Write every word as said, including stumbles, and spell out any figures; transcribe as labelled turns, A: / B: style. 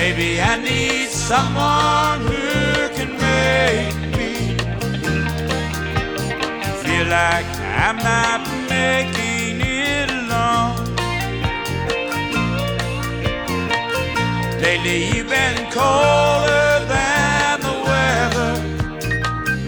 A: Maybe I need someone who can make me feel like I'm not making it alone. Lately you've been colder